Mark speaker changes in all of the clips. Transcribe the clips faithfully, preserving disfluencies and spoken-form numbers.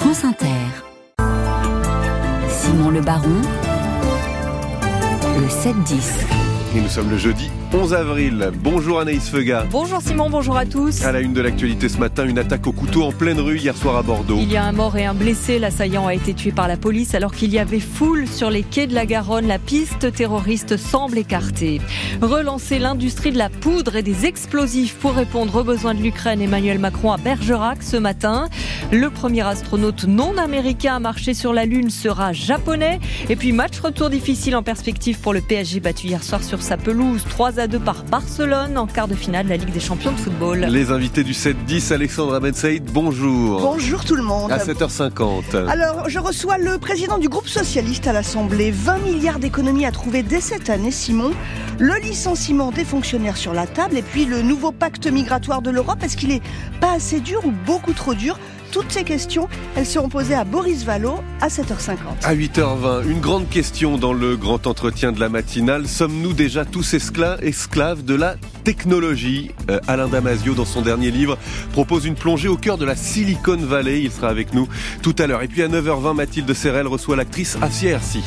Speaker 1: France Inter. Simon Le Baron, le sept dix.
Speaker 2: Et nous sommes le jeudi onze avril. Bonjour Anaïs Feuga.
Speaker 3: Bonjour Simon, bonjour à tous.
Speaker 2: À la une de l'actualité ce matin, une attaque au couteau en pleine rue hier soir à Bordeaux.
Speaker 3: Il y a un mort et un blessé. L'assaillant a été tué par la police alors qu'il y avait foule sur les quais de la Garonne. La piste terroriste semble écartée. Relancer l'industrie de la poudre et des explosifs pour répondre aux besoins de l'Ukraine. Emmanuel Macron à Bergerac ce matin. Le premier astronaute non américain à marcher sur la Lune sera japonais. Et puis match retour difficile en perspective pour le P S G battu hier soir sur sa pelouse. trois à deux par Barcelone en quart de finale de la Ligue des champions de football.
Speaker 2: Les invités du sept dix, Alexandra Ben Saïd, bonjour.
Speaker 4: Bonjour tout le monde.
Speaker 2: À sept heures cinquante.
Speaker 4: Alors, je reçois le président du groupe socialiste à l'Assemblée. vingt milliards d'économies à trouver dès cette année, Simon. Le licenciement des fonctionnaires sur la table et puis le nouveau pacte migratoire de l'Europe. Est-ce qu'il est pas assez dur ou beaucoup trop dur ? Toutes ces questions, elles seront posées à Boris Vallaud à sept heures cinquante.
Speaker 2: À huit heures vingt, une grande question dans le grand entretien de la matinale. Sommes-nous déjà tous esclaves, esclaves de la technologie ? euh, Alain Damasio, dans son dernier livre, propose une plongée au cœur de la Silicon Valley. Il sera avec nous tout à l'heure. Et puis à neuf heures vingt, Mathilde Serrel reçoit l'actrice Afia Hersi.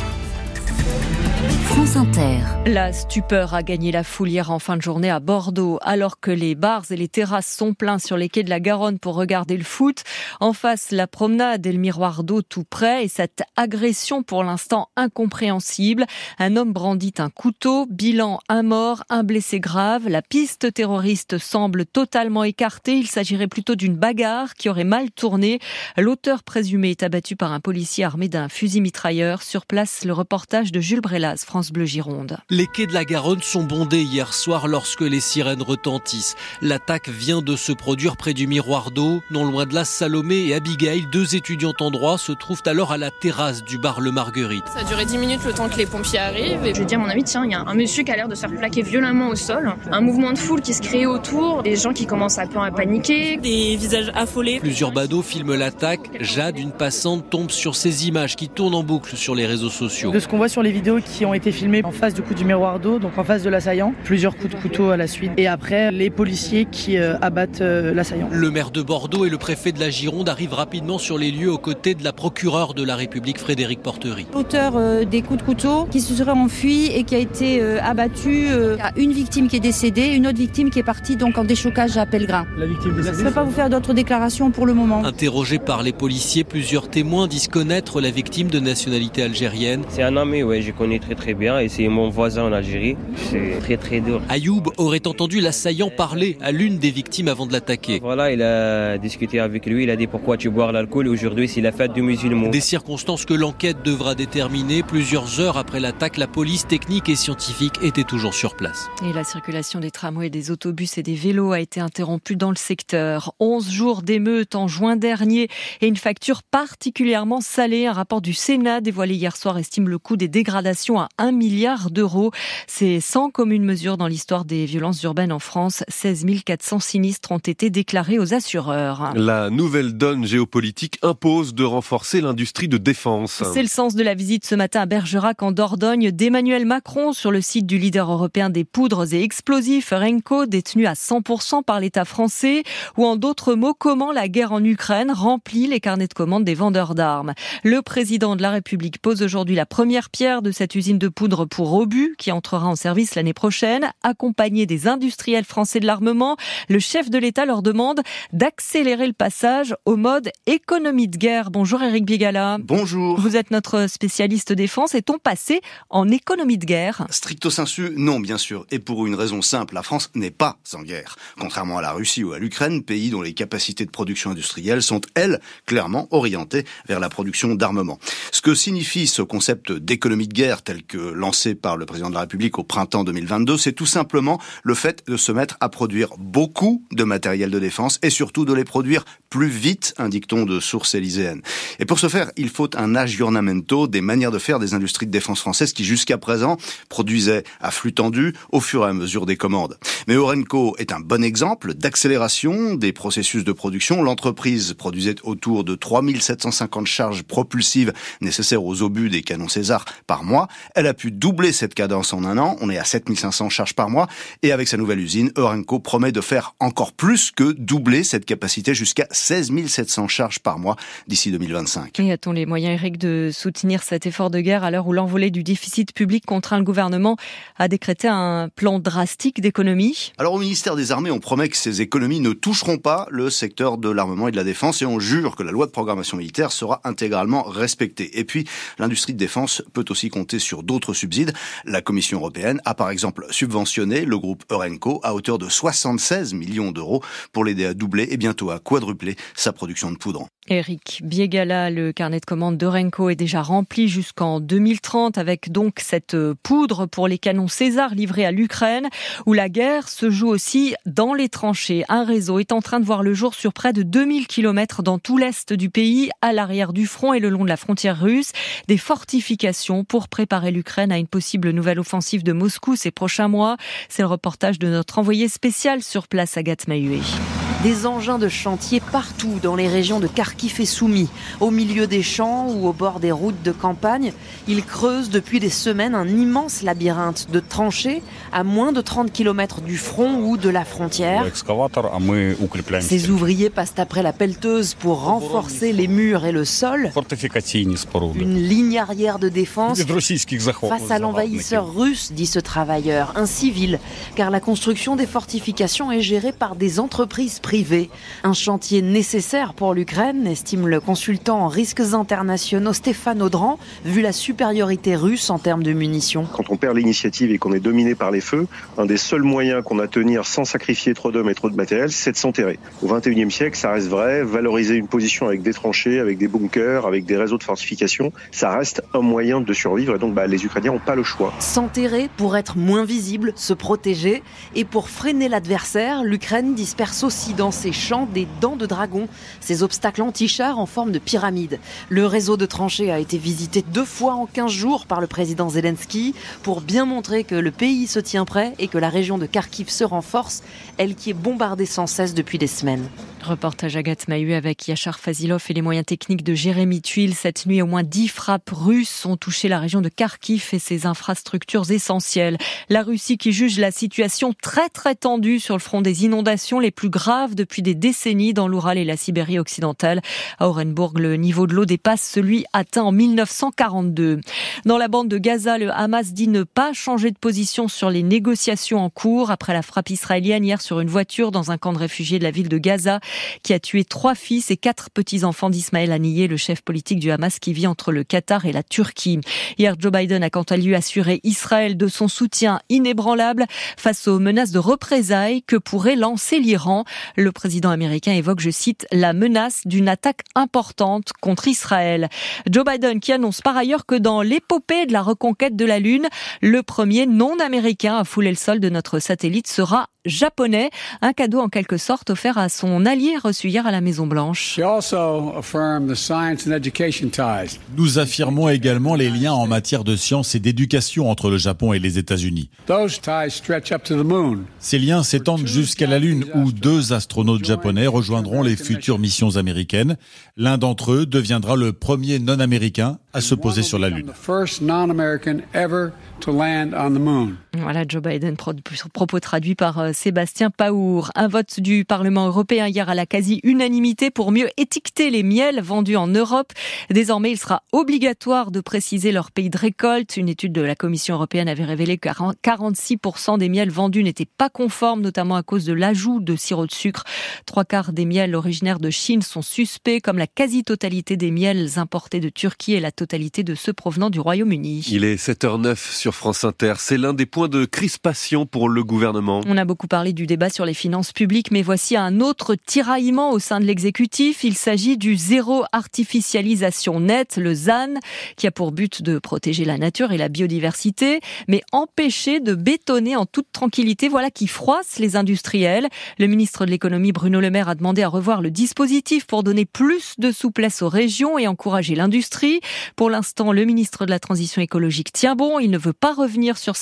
Speaker 1: France Inter.
Speaker 3: La stupeur a gagné la foule hier en fin de journée à Bordeaux, alors que les bars et les terrasses sont pleins sur les quais de la Garonne pour regarder le foot. En face, la promenade et le miroir d'eau tout près, et cette agression pour l'instant incompréhensible. Un homme brandit un couteau, bilan un mort, un blessé grave. La piste terroriste semble totalement écartée. Il s'agirait plutôt d'une bagarre qui aurait mal tourné. L'auteur présumé est abattu par un policier armé d'un fusil mitrailleur. Sur place, le reportage de Jules Brelas, France Bleu Gironde.
Speaker 5: Les quais de la Garonne sont bondés hier soir lorsque les sirènes retentissent. L'attaque vient de se produire près du miroir d'eau. Non loin de là, Salomé et Abigail, deux étudiantes en droit, se trouvent alors à la terrasse du bar Le Marguerite.
Speaker 6: Ça a duré dix minutes le temps que les pompiers arrivent. Et je dis à mon ami, tiens, il y a un monsieur qui a l'air de se faire plaquer violemment au sol. Un mouvement de foule qui se crée autour. Des gens qui commencent un peu à paniquer. Des visages affolés.
Speaker 5: Plusieurs badauds filment l'attaque. Jade, une passante, tombe sur ces images qui tournent en boucle sur les réseaux sociaux.
Speaker 7: De ce qu'on voit sur les vidéos qui ont été filmées en face du coup du miroir d'eau, donc en face de l'assaillant, plusieurs coups de couteau à la suite, et après les policiers qui euh, abattent euh, l'assaillant.
Speaker 5: Le maire de Bordeaux et le préfet de la Gironde arrivent rapidement sur les lieux aux côtés de la procureure de la République, Frédéric Porterie.
Speaker 8: L'auteur euh, des coups de couteau qui se serait enfui et qui a été euh, abattu, euh, il y a une victime qui est décédée, une autre victime qui est partie donc en déchocage à Pellegrin.
Speaker 7: La victime décédée.
Speaker 8: Je ne peux pas vous faire d'autres déclarations pour le moment.
Speaker 5: Interrogé par les policiers, plusieurs témoins disent connaître la victime de nationalité algérienne.
Speaker 9: C'est un ami, ouais, je connais très très bien et c'est mon voisin en Algérie. C'est très très dur.
Speaker 5: Ayoub aurait entendu l'assaillant parler à l'une des victimes avant de l'attaquer.
Speaker 9: Voilà, il a discuté avec lui, il a dit pourquoi tu bois l'alcool, aujourd'hui c'est la fête du musulman.
Speaker 5: Des circonstances que l'enquête devra déterminer. Plusieurs heures après l'attaque, la police technique et scientifique était toujours sur place.
Speaker 3: Et la circulation des tramways, des autobus et des vélos a été interrompue dans le secteur. onze jours d'émeutes en juin dernier et une facture particulièrement salée. Un rapport du Sénat dévoilé hier soir estime le coût des dégradations à un milliard d'euros. C'est sans commune mesure dans l'histoire des violences urbaines en France. seize mille quatre cents sinistres ont été déclarés aux assureurs.
Speaker 2: La nouvelle donne géopolitique impose de renforcer l'industrie de défense.
Speaker 3: C'est le sens de la visite ce matin à Bergerac en Dordogne d'Emmanuel Macron sur le site du leader européen des poudres et explosifs, Eurenco, détenu à cent pour cent par l'État français. Ou en d'autres mots, comment la guerre en Ukraine remplit les carnets de commandes des vendeurs d'armes. Le président de la République pose aujourd'hui la première pierre de cette usine de poudre pour obus qui entrera en service l'année prochaine. Accompagné des industriels français de l'armement, le chef de l'État leur demande d'accélérer le passage au mode économie de guerre. Bonjour Éric Bigala.
Speaker 10: Bonjour.
Speaker 3: Vous êtes notre spécialiste défense. Est-on passé en économie de guerre ?
Speaker 10: Stricto sensu, non bien sûr. Et pour une raison simple, la France n'est pas en guerre. Contrairement à la Russie ou à l'Ukraine, pays dont les capacités de production industrielle sont, elles, clairement orientées vers la production d'armement. Ce que signifie ce concept d'économie de guerre tel que lancé par le président de la République au printemps deux mille vingt-deux, c'est tout simplement le fait de se mettre à produire beaucoup de matériel de défense et surtout de les produire plus vite, indique-t-on de sources élyséennes. Et pour ce faire, il faut un aggiornamento des manières de faire des industries de défense françaises qui jusqu'à présent produisaient à flux tendu au fur et à mesure des commandes. Mais Eurenco est un bon exemple d'accélération des processus de production. L'entreprise produisait autour de trois mille sept cent cinquante charges propulsives nécessaires aux obus des canons César par mois. Elle a pu doubler cette cadence en un an. On est à sept mille cinq cents charges par mois. Et avec sa nouvelle usine, Eurenco promet de faire encore plus que doubler cette capacité jusqu'à seize mille sept cents charges par mois d'ici deux mille vingt-cinq.
Speaker 3: Et a-t-on les moyens, Eric, de soutenir cet effort de guerre à l'heure où l'envolée du déficit public contraint le gouvernement à décréter un plan drastique d'économie ?
Speaker 10: Alors au ministère des Armées, on promet que ces économies ne toucheront pas le secteur de l'armement et de la défense et on jure que la loi de programmation militaire sera intégralement respectée. Et puis, l'industrie de défense peut aussi compter sur d'autres subsides. La Commission européenne a par exemple subventionné le groupe Eurenco à hauteur de soixante-seize millions d'euros pour l'aider à doubler et bientôt à quadrupler sa production de poudre.
Speaker 3: Eric Biegala, le carnet de commandes d'Eurenco est déjà rempli jusqu'en deux mille trente avec donc cette poudre pour les canons César livrés à l'Ukraine où la guerre se joue aussi dans les tranchées. Un réseau est en train de voir le jour sur près de deux mille kilomètres dans tout l'est du pays, à l'arrière du front et le long de la frontière russe. Des fortifications pour préparer l'Ukraine à une possible nouvelle offensive de Moscou ces prochains mois. C'est le reportage de notre envoyé spécial sur place, Agathe Mahué.
Speaker 11: Des engins de chantier partout dans les régions de Kharkiv et Soumy. Au milieu des champs ou au bord des routes de campagne, ils creusent depuis des semaines un immense labyrinthe de tranchées à moins de trente kilomètres du front ou de la frontière. Ces ouvriers passent après la pelleteuse pour renforcer les murs et le sol. Une ligne arrière de défense face à l'envahisseur russe, dit ce travailleur, un civil, car la construction des fortifications est gérée par des entreprises privées. Un chantier nécessaire pour l'Ukraine, estime le consultant en risques internationaux Stéphane Audran, vu la supériorité russe en termes de munitions.
Speaker 12: Quand on perd l'initiative et qu'on est dominé par les feux, un des seuls moyens qu'on a à tenir sans sacrifier trop d'hommes et trop de matériel, c'est de s'enterrer. Au vingt et unième siècle, ça reste vrai, valoriser une position avec des tranchées, avec des bunkers, avec des réseaux de fortification, ça reste un moyen de survivre et donc bah, les Ukrainiens n'ont pas le choix.
Speaker 11: S'enterrer pour être moins visible, se protéger et pour freiner l'adversaire, l'Ukraine disperse aussi dans ses champs des dents de dragon, ces obstacles anti-chars en forme de pyramide. Le réseau de tranchées a été visité deux fois en quinze jours par le président Zelensky pour bien montrer que le pays se tient prêt et que la région de Kharkiv se renforce, elle qui est bombardée sans cesse depuis des semaines.
Speaker 3: Reportage Agathe Mahué avec Yachar Fazilov et les moyens techniques de Jérémy Tuile. Cette nuit, au moins dix frappes russes ont touché la région de Kharkiv et ses infrastructures essentielles. La Russie qui juge la situation très très tendue sur le front des inondations les plus graves depuis des décennies dans l'Oural et la Sibérie occidentale. À Orenbourg, le niveau de l'eau dépasse celui atteint en mille neuf cent quarante-deux. Dans la bande de Gaza, le Hamas dit ne pas changer de position sur les négociations en cours après la frappe israélienne hier sur une voiture dans un camp de réfugiés de la ville de Gaza qui a tué trois fils et quatre petits-enfants d'Ismaël Haniyeh, le chef politique du Hamas qui vit entre le Qatar et la Turquie. Hier, Joe Biden a quant à lui assuré Israël de son soutien inébranlable face aux menaces de représailles que pourrait lancer l'Iran. Le président américain évoque, je cite, la menace d'une attaque importante contre Israël. Joe Biden qui annonce par ailleurs que dans l'épopée de la reconquête de la Lune, le premier non-américain à fouler le sol de notre satellite sera japonais, un cadeau en quelque sorte offert à son allié reçu hier à la Maison-Blanche.
Speaker 13: Nous affirmons également les liens en matière de science et d'éducation entre le Japon et les États-Unis. Ces liens s'étendent jusqu'à la Lune où deux astronautes japonais rejoindront les futures missions américaines. L'un d'entre eux deviendra le premier non-américain à se poser sur la Lune.
Speaker 3: Voilà, Joe Biden, propos traduit par Sébastien Paour. Un vote du Parlement européen hier à la quasi-unanimité pour mieux étiqueter les miels vendus en Europe. Désormais, il sera obligatoire de préciser leur pays de récolte. Une étude de la Commission européenne avait révélé que quarante-six pour cent des miels vendus n'étaient pas conformes, notamment à cause de l'ajout de sirop de sucre. Trois quarts des miels originaires de Chine sont suspects, comme la quasi-totalité des miels importés de Turquie et la totalité de ceux provenant du Royaume-Uni.
Speaker 2: Il est sept heures neuf sur France Inter. C'est l'un des points de crispation pour le gouvernement.
Speaker 3: On a beaucoup parlé du débat sur les finances publiques, mais voici un autre tiraillement au sein de l'exécutif. Il s'agit du zéro artificialisation nette, le Z A N, qui a pour but de protéger la nature et la biodiversité, mais empêcher de bétonner en toute tranquillité. Voilà qui froisse les industriels. Le ministre de l'économie, Bruno Le Maire, a demandé à revoir le dispositif pour donner plus de souplesse aux régions et encourager l'industrie. Pour l'instant, le ministre de la Transition écologique tient bon. Il ne veut pas revenir sur cette loi.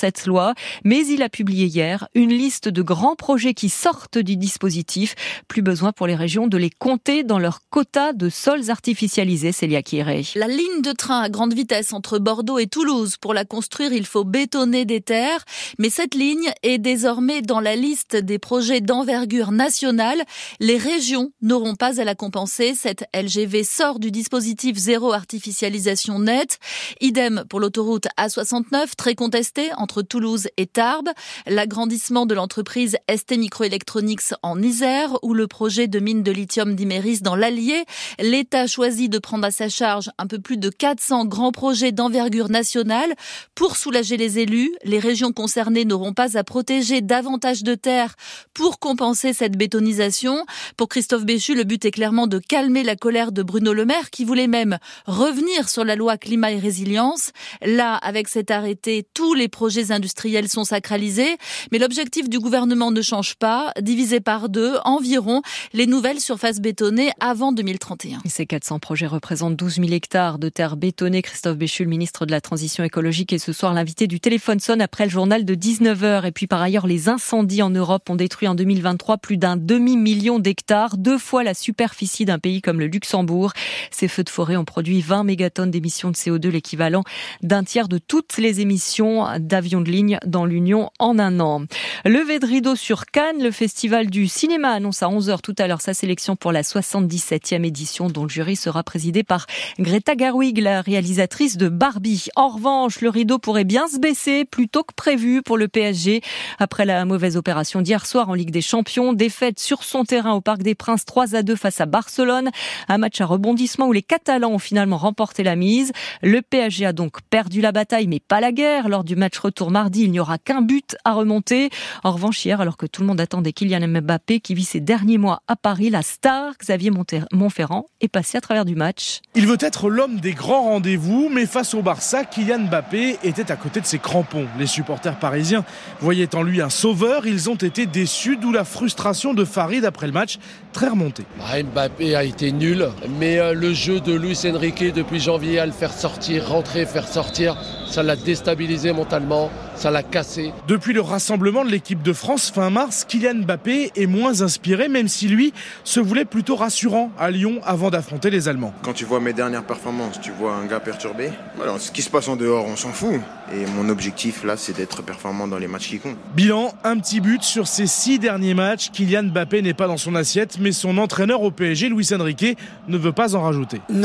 Speaker 3: pas. Mais il a publié hier une liste de grands projets qui sortent du dispositif. Plus besoin pour les régions de les compter dans leur quota de sols artificialisés. Célia Kiré.
Speaker 14: La ligne de train à grande vitesse entre Bordeaux et Toulouse. Pour la construire, il faut bétonner des terres. Mais cette ligne est désormais dans la liste des projets d'envergure nationale. Les régions n'auront pas à la compenser. Cette L G V sort du dispositif zéro artificialisation nette. Idem pour l'autoroute A soixante-neuf, très contestée entre Toulouse et Tarbes. L'agrandissement de l'entreprise S T Microelectronics en Isère ou le projet de mine de lithium d'Iméris dans l'Allier. L'État choisit de prendre à sa charge un peu plus de quatre cents grands projets d'envergure nationale. Pour soulager les élus, les régions concernées n'auront pas à protéger davantage de terres pour compenser cette bétonisation. Pour Christophe Béchu, le but est clairement de calmer la colère de Bruno Le Maire qui voulait même revenir sur la loi climat et résilience. Là, avec cet arrêté, tous les projets industriels sont sacralisés. Mais l'objectif du gouvernement ne change pas. Divisé par deux, environ, les nouvelles surfaces bétonnées avant deux mille trente et un.
Speaker 3: Et ces quatre cents projets représentent douze mille hectares de terre bétonnée. Christophe Béchu, le ministre de la Transition écologique, et ce soir, l'invité du téléphone sonne après le journal de dix-neuf heures. Et puis par ailleurs, les incendies en Europe ont détruit en deux mille vingt-trois plus d'un demi-million d'hectares, deux fois la superficie d'un pays comme le Luxembourg. Ces feux de forêt ont produit vingt mégatonnes d'émissions de C O deux, l'équivalent d'un tiers de toutes les émissions d'avions de ligne dans l'Union en un an. Levé de rideau sur Cannes, le festival du cinéma annonce à onze heures tout à l'heure sa sélection pour la soixante-dix-septième édition, dont le jury sera présidé par Greta Gerwig, la réalisatrice de Barbie. En revanche, le rideau pourrait bien se baisser plus tôt que prévu pour le P S G. Après la mauvaise opération d'hier soir en Ligue des Champions, défaite sur son terrain au Parc des Princes trois à deux face à Barcelone. Un match à rebondissement où les Catalans ont finalement remporté la mise. Le P S G a donc perdu la bataille, mais pas la guerre. Lors du match retour mardi, il n'y aura qu'un but à remonter. En revanche, hier, alors que tout le monde attendait Kylian Mbappé, qui vit ses derniers mois à Paris, la star Xavier Montferrand est passé à travers du match.
Speaker 15: Il veut être l'homme des grands rendez-vous, mais face au Barça, Kylian Mbappé était à côté de ses crampons. Les supporters parisiens voyaient en lui un sauveur. Ils ont été déçus, d'où la frustration de Farid après le match, très remontée.
Speaker 16: Bah, Mbappé a été nul, mais euh, le jeu de Luis Enrique depuis janvier à le faire sortir, rentrer, faire sortir, ça l'a déstabilisé mentalement, ça l'a cassé.
Speaker 15: Depuis le rassemblement de l'équipe de France fin mars, Kylian Mbappé est moins inspiré, même si lui se voulait plutôt rassurant à Lyon avant d'affronter les Allemands.
Speaker 17: Quand tu vois mes dernières performances, tu vois un gars perturbé. Alors, ce qui se passe en dehors, on s'en fout. Et mon objectif là, c'est d'être performant dans les matchs qui comptent.
Speaker 15: Bilan, un petit but sur ses six derniers matchs. Kylian Mbappé n'est pas dans son assiette, mais son entraîneur au P S G, Luis Enrique, ne veut pas en rajouter.
Speaker 18: Je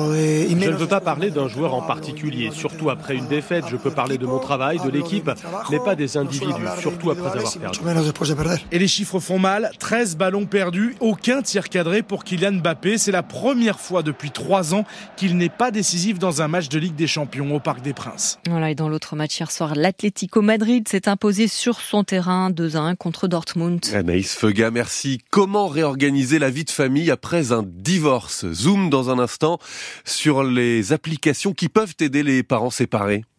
Speaker 18: ne veux pas parler d'un joueur en particulier, surtout après une défaite. Je peux parler de mon travail, de l'équipe, mais pas des individus, surtout après avoir perdu.
Speaker 15: Et les chiffres font mal. treize ballons perdus, aucun tir cadré pour Kylian Mbappé. C'est la première fois depuis trois ans qu'il n'est pas décisif dans un match de Ligue des Champions au Parc des Princes.
Speaker 3: Voilà, et dans l'autre match hier soir, l'Atlético Madrid s'est imposé sur son terrain deux à un contre Dortmund.
Speaker 2: Anaïs Feuga, merci. Comment réorganiser la vie de famille après un divorce ? Zoom dans un instant sur les applications qui peuvent aider les parents séparés.